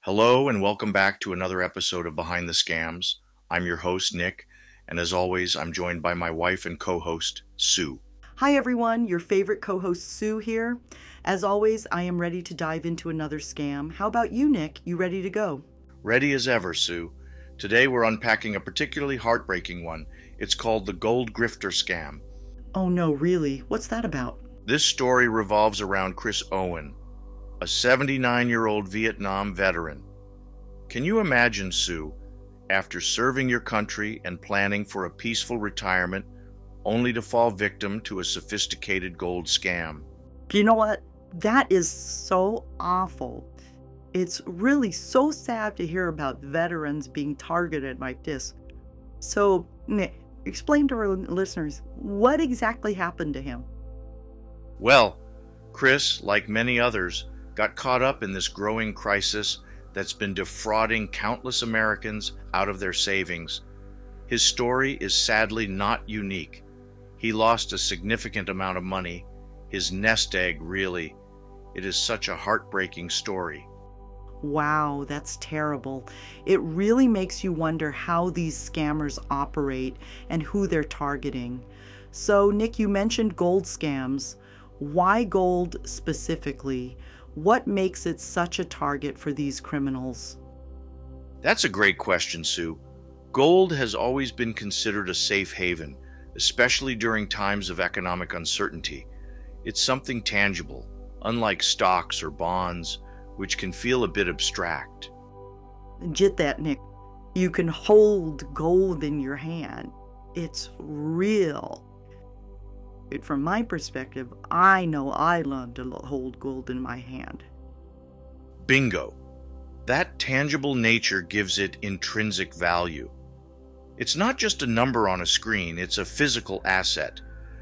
Hello, and welcome back to another episode of Behind the Scams. I'm your host, Nick, and as always, I'm joined by my wife and co host, Sue. Hi, everyone. Your favorite co host, Sue, here. As always, I am ready to dive into another scam. How about you, Nick? You ready to go? Ready as ever, Sue. Today we're unpacking a particularly heartbreaking one. It's called the Gold Grifter Scam. Oh, no, really? What's that about? This story revolves around Chris Owen, a 79-year-old Vietnam veteran. Can you imagine, Sue, after serving your country and planning for a peaceful retirement, only to fall victim to a sophisticated gold scam? You know what? That is so awful. It's really so sad to hear about veterans being targeted like this. So, Nick, explain to our listeners, what exactly happened to him? Well, Chris, like many others, got caught up in this growing crisis that's been defrauding countless Americans out of their savings. His story is sadly not unique. He lost a significant amount of money, his nest egg, really. It is such a heartbreaking story. Wow, that's terrible. It really makes you wonder how these scammers operate and who they're targeting. So, Nick, you mentioned gold scams. Why gold specifically? What makes it such a target for these criminals? That's a great question, Sue. Gold has always been considered a safe haven, especially during times of economic uncertainty. It's something tangible, unlike stocks or bonds, which can feel a bit abstract. Get that, Nick. You can hold gold in your hand. It's real. From my perspective, I know I love to hold gold in my hand. Bingo. That tangible nature gives it intrinsic value. It's not just a number on a screen, it's a physical asset.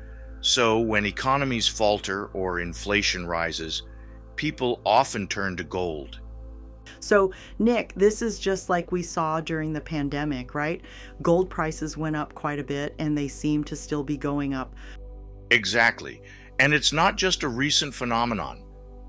So when economies falter or inflation rises, people often turn to gold. So, Nick, this is just like we saw during the pandemic, right? Gold prices went up quite a bit and they seem to still be going up. Exactly. And it's not just a recent phenomenon.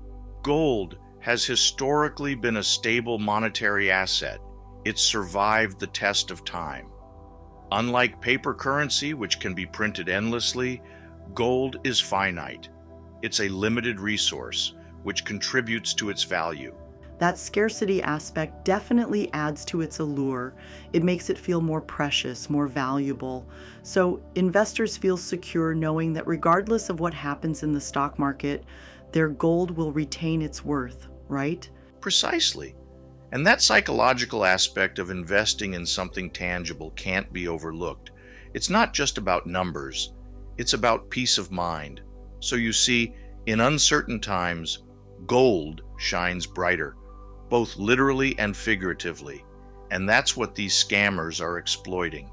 Gold has historically been a stable monetary asset. It's survived the test of time. Unlike paper currency, which can be printed endlessly, gold is finite. It's a limited resource, which contributes to its value. That scarcity aspect definitely adds to its allure. It makes it feel more precious, more valuable. So investors feel secure knowing that regardless of what happens in the stock market, their gold will retain its worth, right? Precisely. And that psychological aspect of investing in something tangible can't be overlooked. It's not just about numbers, it's about peace of mind. So you see, in uncertain times, gold shines brighter, both literally and figuratively, and that's what these scammers are exploiting.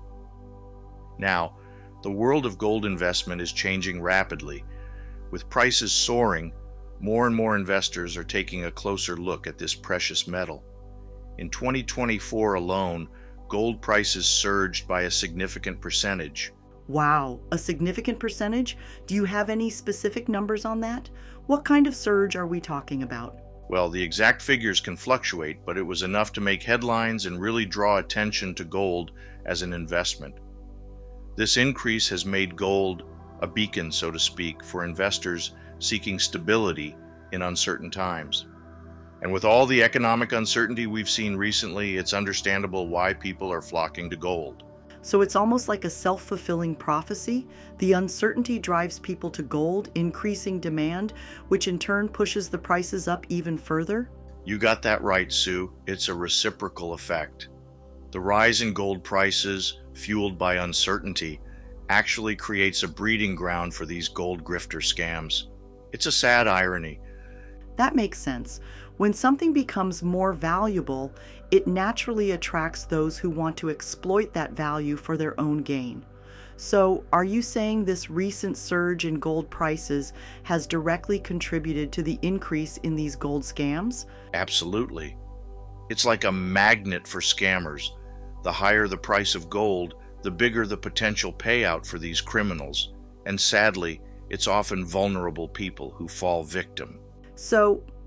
Now, the world of gold investment is changing rapidly. With prices soaring, more and more investors are taking a closer look at this precious metal. In 2024 alone, gold prices surged by a significant percentage. Wow, a significant percentage? Do you have any specific numbers on that? What kind of surge are we talking about? Well, the exact figures can fluctuate, but it was enough to make headlines and really draw attention to gold as an investment. This increase has made gold a beacon, so to speak, for investors seeking stability in uncertain times. And with all the economic uncertainty we've seen recently, it's understandable why people are flocking to gold. So it's almost like a self-fulfilling prophecy. The uncertainty drives people to gold, increasing demand, which in turn pushes the prices up even further. You got that right, Sue. It's a reciprocal effect. The rise in gold prices, fueled by uncertainty, actually creates a breeding ground for these gold grifter scams. It's a sad irony. That makes sense. When something becomes more valuable, it naturally attracts those who want to exploit that value for their own gain. So, are you saying this recent surge in gold prices has directly contributed to the increase in these gold scams? Absolutely. It's like a magnet for scammers. The higher the price of gold, the bigger the potential payout for these criminals. And sadly, it's often vulnerable people who fall victim. So,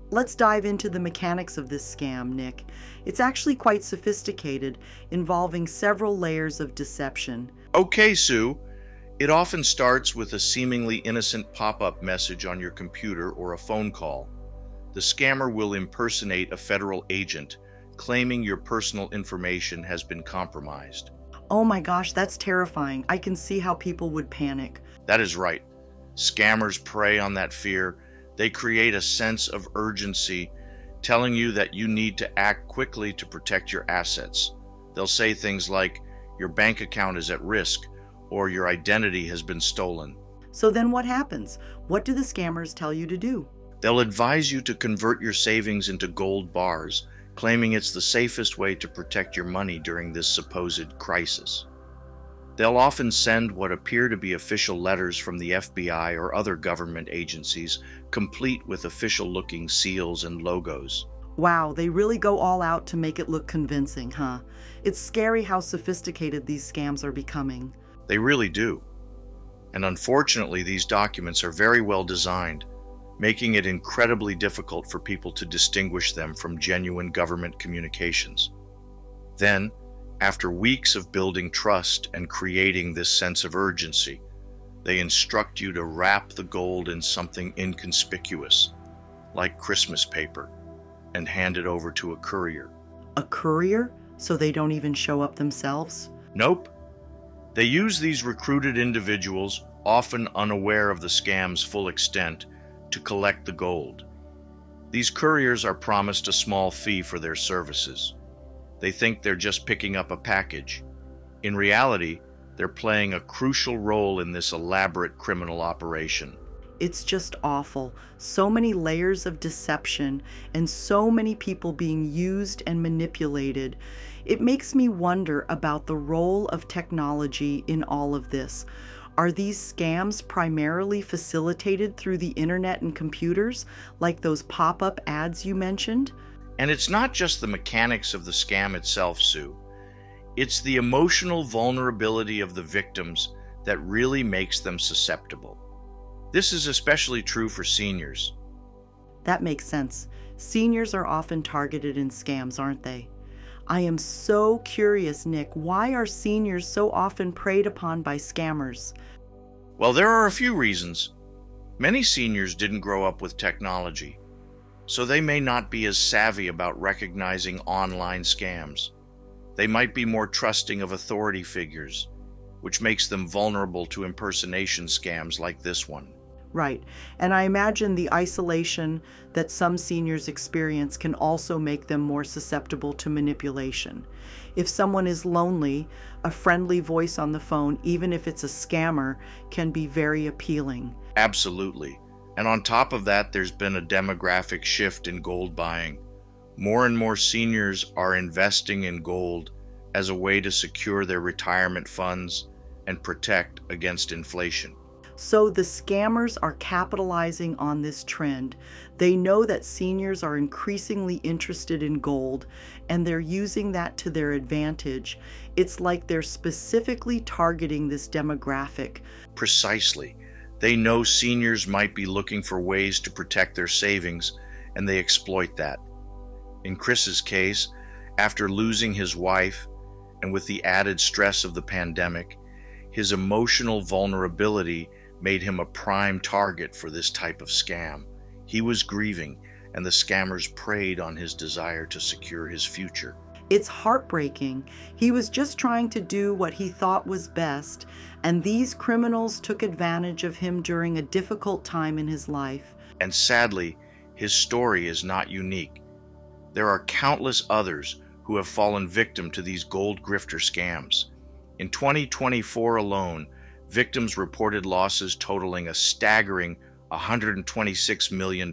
Let's dive into the mechanics of this scam, Nick. It's actually quite sophisticated, involving several layers of deception. Okay, Sue. It often starts with a seemingly innocent pop-up message on your computer or a phone call. The scammer will impersonate a federal agent, claiming your personal information has been compromised. Oh my gosh, that's terrifying. I can see how people would panic. That is right. Scammers prey on that fear. They create a sense of urgency, telling you that you need to act quickly to protect your assets. They'll say things like, your bank account is at risk, or your identity has been stolen. So then what happens? What do the scammers tell you to do? They'll advise you to convert your savings into gold bars, claiming it's the safest way to protect your money during this supposed crisis. They'll often send what appear to be official letters from the FBI or other government agencies, complete with official-looking seals and logos. Wow, they really go all out to make it look convincing, huh? It's scary how sophisticated these scams are becoming. They really do. And unfortunately, these documents are very well designed, making it incredibly difficult for people to distinguish them from genuine government communications. Then, after weeks of building trust and creating this sense of urgency, they instruct you to wrap the gold in something inconspicuous, like Christmas paper, and hand it over to a courier. A courier? So they don't even show up themselves? Nope. They use these recruited individuals, often unaware of the scam's full extent, to collect the gold. These couriers are promised a small fee for their services. They think they're just picking up a package. In reality, they're playing a crucial role in this elaborate criminal operation. It's just awful. So many layers of deception and so many people being used and manipulated. It makes me wonder about the role of technology in all of this. Are these scams primarily facilitated through the internet and computers, like those pop-up ads you mentioned? And it's not just the mechanics of the scam itself, Sue. It's the emotional vulnerability of the victims that really makes them susceptible. This is especially true for seniors. That makes sense. Seniors are often targeted in scams, aren't they? I am so curious, Nick, why are seniors so often preyed upon by scammers? Well, there are a few reasons. Many seniors didn't grow up with technology, so they may not be as savvy about recognizing online scams. They might be more trusting of authority figures, which makes them vulnerable to impersonation scams like this one. Right. And I imagine the isolation that some seniors experience can also make them more susceptible to manipulation. If someone is lonely, a friendly voice on the phone, even if it's a scammer, can be very appealing. Absolutely. And on top of that, there's been a demographic shift in gold buying. More and more seniors are investing in gold as a way to secure their retirement funds and protect against inflation. So the scammers are capitalizing on this trend. They know that seniors are increasingly interested in gold, and they're using that to their advantage. It's like they're specifically targeting this demographic. Precisely. They know seniors might be looking for ways to protect their savings, and they exploit that. In Chris's case, after losing his wife, and with the added stress of the pandemic, his emotional vulnerability made him a prime target for this type of scam. He was grieving, and the scammers preyed on his desire to secure his future. It's heartbreaking. He was just trying to do what he thought was best, and these criminals took advantage of him during a difficult time in his life. And sadly, his story is not unique. There are countless others who have fallen victim to these gold grifter scams. In 2024 alone, victims reported losses totaling a staggering $126 million.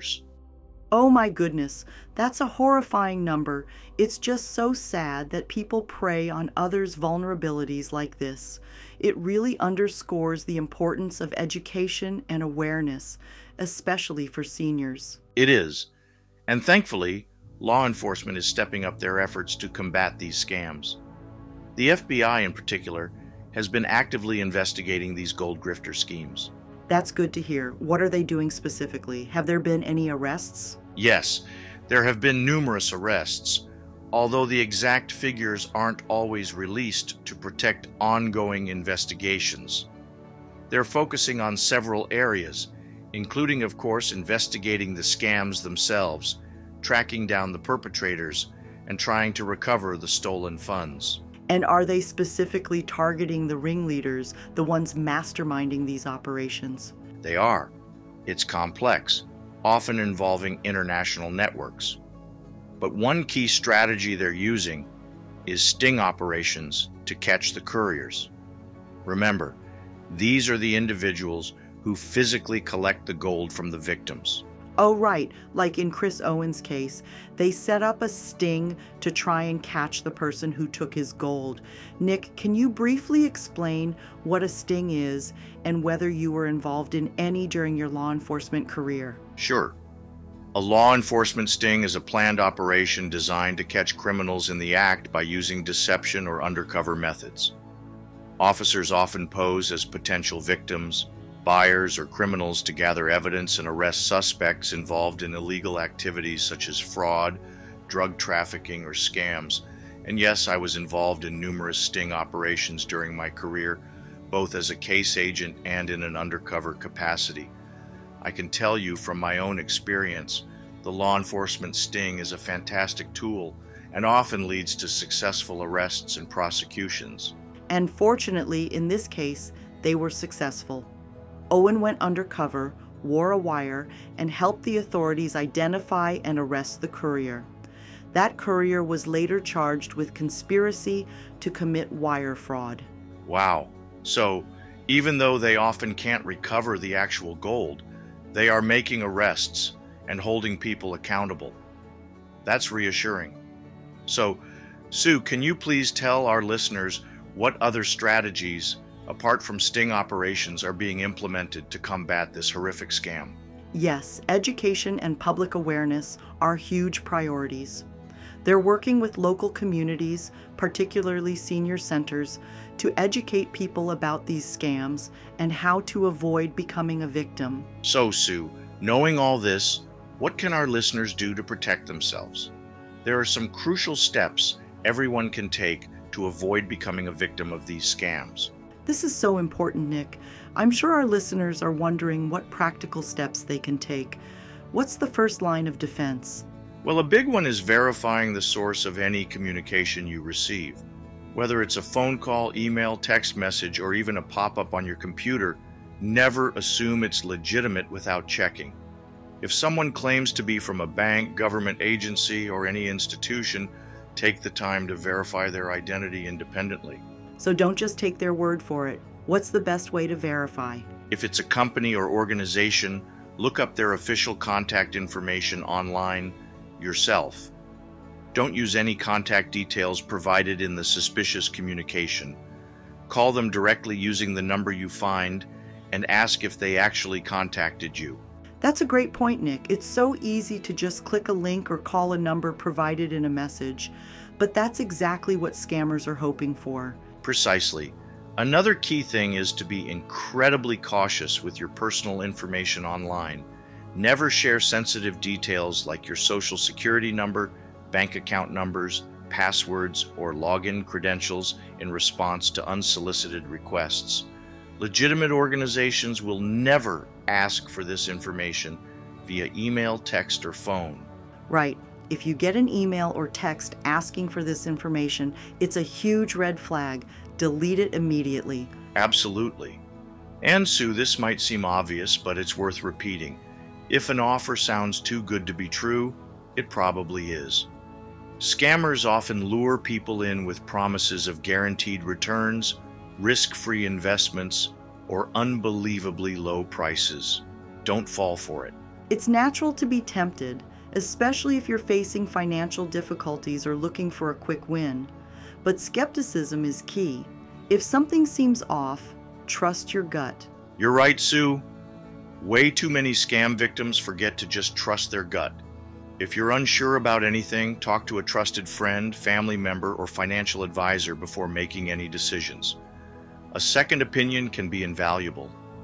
Oh my goodness, that's a horrifying number. It's just so sad that people prey on others' vulnerabilities like this. It really underscores the importance of education and awareness, especially for seniors. It is. And thankfully, law enforcement is stepping up their efforts to combat these scams. The FBI in particular has been actively investigating these gold grifter schemes. That's good to hear. What are they doing specifically? Have there been any arrests? Yes, there have been numerous arrests, although the exact figures aren't always released to protect ongoing investigations. They're focusing on several areas, including, of course, investigating the scams themselves, tracking down the perpetrators, and trying to recover the stolen funds. And are they specifically targeting the ringleaders, the ones masterminding these operations? They are. It's complex, often involving international networks. But one key strategy they're using is sting operations to catch the couriers. Remember, these are the individuals who physically collect the gold from the victims. Oh, right. Like in Chris Owen's case, they set up a sting to try and catch the person who took his gold. Nick, can you briefly explain what a sting is and whether you were involved in any during your law enforcement career? Sure. A law enforcement sting is a planned operation designed to catch criminals in the act by using deception or undercover methods. Officers often pose as potential victims, buyers, or criminals to gather evidence and arrest suspects involved in illegal activities such as fraud, drug trafficking, or scams. And yes, I was involved in numerous sting operations during my career, both as a case agent and in an undercover capacity. I can tell you from my own experience, the law enforcement sting is a fantastic tool and often leads to successful arrests and prosecutions. And fortunately, in this case, they were successful. Owen went undercover, wore a wire, and helped the authorities identify and arrest the courier. That courier was later charged with conspiracy to commit wire fraud. Wow. So, even though they often can't recover the actual gold, they are making arrests and holding people accountable. That's reassuring. So, Sue, can you please tell our listeners what other strategies, apart from sting operations, are being implemented to combat this horrific scam? Yes, education and public awareness are huge priorities. They're working with local communities, particularly senior centers, to educate people about these scams and how to avoid becoming a victim. So, Sue, knowing all this, what can our listeners do to protect themselves? There are some crucial steps everyone can take to avoid becoming a victim of these scams. This is so important, Nick. I'm sure our listeners are wondering what practical steps they can take. What's the first line of defense? Well, a big one is verifying the source of any communication you receive. Whether it's a phone call, email, text message, or even a pop-up on your computer, never assume it's legitimate without checking. If someone claims to be from a bank, government agency, or any institution, take the time to verify their identity independently. So don't just take their word for it. What's the best way to verify? If it's a company or organization, look up their official contact information online yourself. Don't use any contact details provided in the suspicious communication. Call them directly using the number you find and ask if they actually contacted you. That's a great point, Nick. It's so easy to just click a link or call a number provided in a message, but that's exactly what scammers are hoping for. Precisely. Another key thing is to be incredibly cautious with your personal information online. Never share sensitive details like your social security number, bank account numbers, passwords, or login credentials in response to unsolicited requests. Legitimate organizations will never ask for this information via email, text, or phone. Right. If you get an email or text asking for this information, it's a huge red flag. Delete it immediately. Absolutely. And Sue, this might seem obvious, but it's worth repeating. If an offer sounds too good to be true, it probably is. Scammers often lure people in with promises of guaranteed returns, risk-free investments, or unbelievably low prices. Don't fall for it. It's natural to be tempted, especially if you're facing financial difficulties or looking for a quick win. But skepticism is key. If something seems off, trust your gut. You're right, Sue. Way too many scam victims forget to just trust their gut. If you're unsure about anything, talk to a trusted friend, family member, or financial advisor before making any decisions. A second opinion can be invaluable.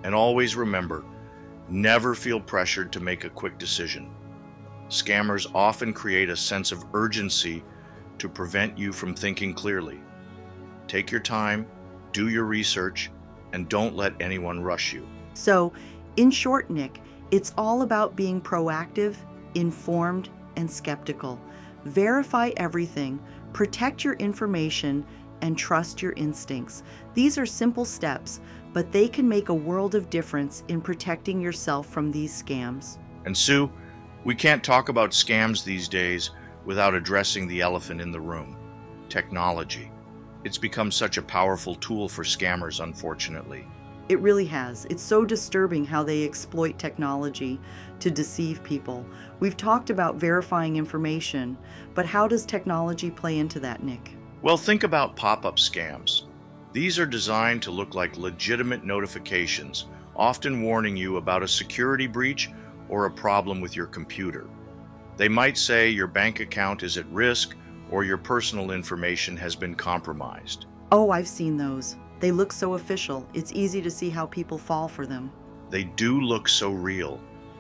And always remember, never feel pressured to make a quick decision. Scammers often create a sense of urgency to prevent you from thinking clearly. Take your time, do your research, and don't let anyone rush you. So, in short, Nick, it's all about being proactive, informed, and skeptical. Verify everything, protect your information, and trust your instincts. These are simple steps, but they can make a world of difference in protecting yourself from these scams. And Sue, we can't talk about scams these days without addressing the elephant in the room: technology. It's become such a powerful tool for scammers, unfortunately. It really has. It's so disturbing how they exploit technology to deceive people. We've talked about verifying information, but how does technology play into that, Nick? Well, think about pop-up scams. These are designed to look like legitimate notifications, often warning you about a security breach or a problem with your computer. They might say your bank account is at risk or your personal information has been compromised. Oh, I've seen those. They look so official. It's easy to see how people fall for them. They do look so real,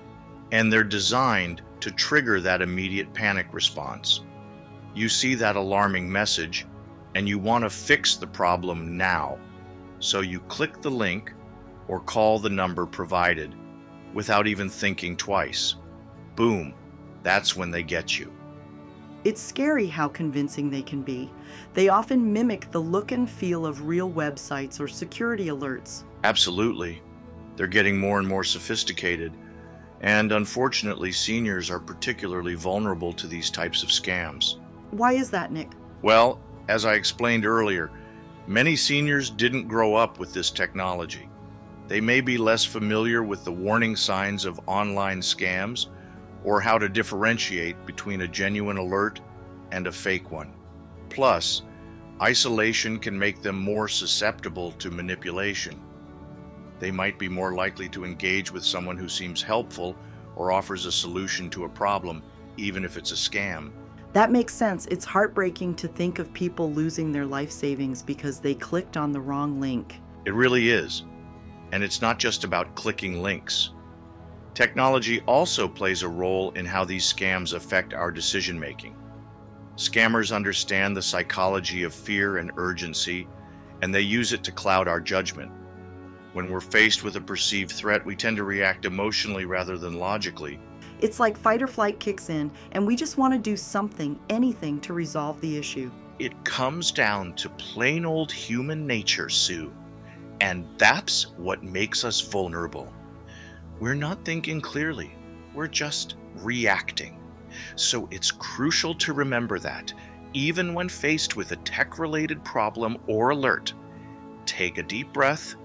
and they're designed to trigger that immediate panic response. You see that alarming message, and you want to fix the problem now. So you click the link or call the number provided without even thinking twice. Boom, that's when they get you. It's scary how convincing they can be. They often mimic the look and feel of real websites or security alerts. Absolutely. They're getting more and more sophisticated, and unfortunately, seniors are particularly vulnerable to these types of scams. Why is that, Nick? Well, as I explained earlier, many seniors didn't grow up with this technology. They may be less familiar with the warning signs of online scams or how to differentiate between a genuine alert and a fake one. Plus, isolation can make them more susceptible to manipulation. They might be more likely to engage with someone who seems helpful or offers a solution to a problem, even if it's a scam. That makes sense. It's heartbreaking to think of people losing their life savings because they clicked on the wrong link. It really is. And it's not just about clicking links. Technology also plays a role in how these scams affect our decision-making. Scammers understand the psychology of fear and urgency, and they use it to cloud our judgment. When we're faced with a perceived threat, we tend to react emotionally rather than logically. It's like fight or flight kicks in, and we just want to do something, anything to resolve the issue. It comes down to plain old human nature, Sue, and that's what makes us vulnerable. We're not thinking clearly, we're just reacting. So it's crucial to remember that, even when faced with a tech-related problem or alert, take a deep breath,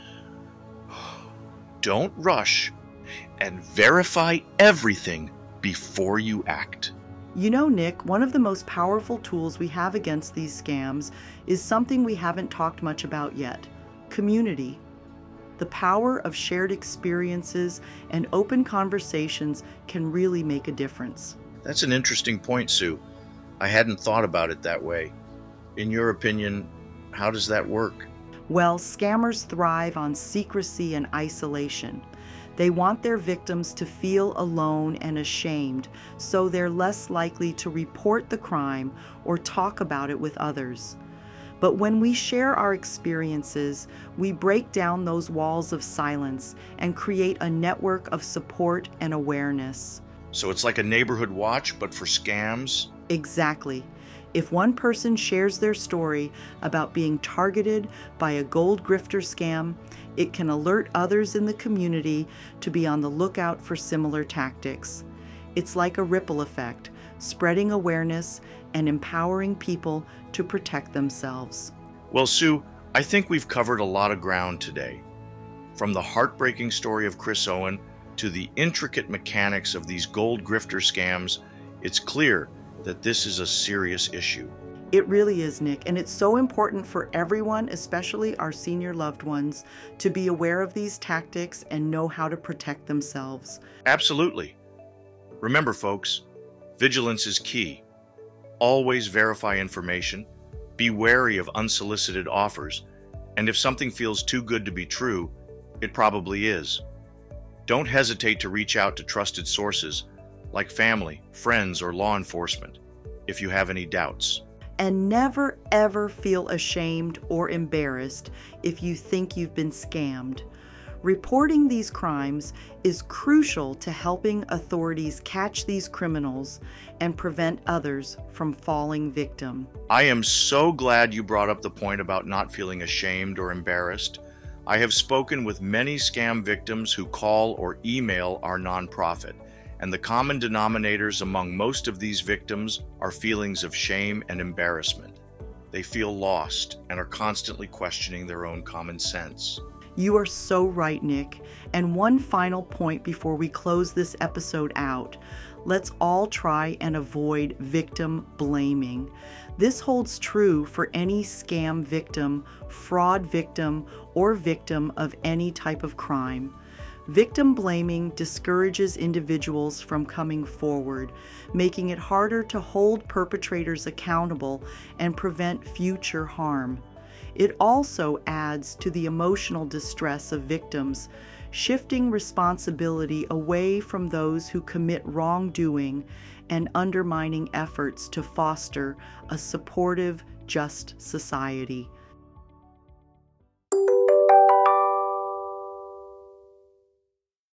don't rush, and verify everything before you act. You know, Nick, one of the most powerful tools we have against these scams is something we haven't talked much about yet: community. The power of shared experiences and open conversations can really make a difference. That's an interesting point, Sue. I hadn't thought about it that way. In your opinion, how does that work? Well, scammers thrive on secrecy and isolation. They want their victims to feel alone and ashamed, so they're less likely to report the crime or talk about it with others. But when we share our experiences, we break down those walls of silence and create a network of support and awareness. So it's like a neighborhood watch, but for scams? Exactly. If one person shares their story about being targeted by a gold grifter scam, it can alert others in the community to be on the lookout for similar tactics. It's like a ripple effect, spreading awareness and empowering people to protect themselves. Well, Sue, I think we've covered a lot of ground today. From the heartbreaking story of Chris Owen to the intricate mechanics of these gold grifter scams, it's clear that this is a serious issue. It really is, Nick, and it's so important for everyone, especially our senior loved ones, to be aware of these tactics and know how to protect themselves. Absolutely. Remember, folks, vigilance is key. Always verify information, be wary of unsolicited offers, and if something feels too good to be true, It probably is. Don't hesitate to reach out to trusted sources like family, friends, or law enforcement if you have any doubts. And never ever feel ashamed or embarrassed if you think you've been scammed. Reporting these crimes is crucial to helping authorities catch these criminals and prevent others from falling victim. I am so glad you brought up the point about not feeling ashamed or embarrassed. I have spoken with many scam victims who call or email our nonprofit, and the common denominators among most of these victims are feelings of shame and embarrassment. They feel lost and are constantly questioning their own common sense. You are so right, Nick. And one final point before we close this episode out. Let's all try and avoid victim blaming. This holds true for any scam victim, fraud victim, or victim of any type of crime. Victim blaming discourages individuals from coming forward, making it harder to hold perpetrators accountable and prevent future harm. It also adds to the emotional distress of victims, shifting responsibility away from those who commit wrongdoing and undermining efforts to foster a supportive, just society.